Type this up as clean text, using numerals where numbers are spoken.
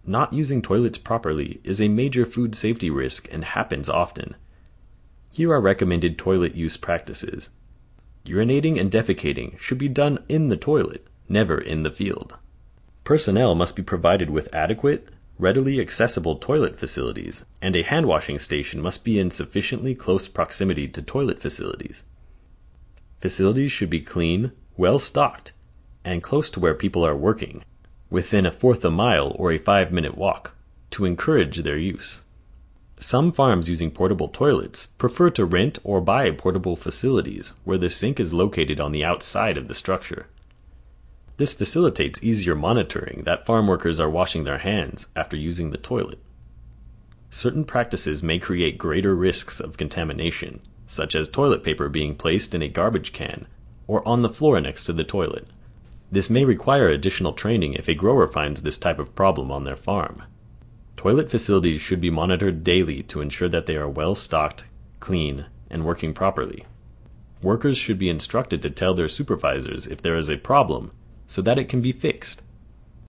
Not using toilets properly is a major food safety risk and happens often. Here are recommended toilet use practices. Urinating and defecating should be done in the toilet, never in the field. Personnel must be provided with adequate, readily accessible toilet facilities, and a hand-washing station must be in sufficiently close proximity to toilet facilities. Facilities should be clean, well-stocked, and close to where people are working, within 1/4 mile or a 5-minute walk, to encourage their use. Some farms using portable toilets prefer to rent or buy portable facilities where the sink is located on the outside of the structure. This facilitates easier monitoring that farm workers are washing their hands after using the toilet. Certain practices may create greater risks of contamination, such as toilet paper being placed in a garbage can or on the floor next to the toilet. This may require additional training if a grower finds this type of problem on their farm. Toilet facilities should be monitored daily to ensure that they are well stocked, clean, and working properly. Workers should be instructed to tell their supervisors if there is a problem so that it can be fixed.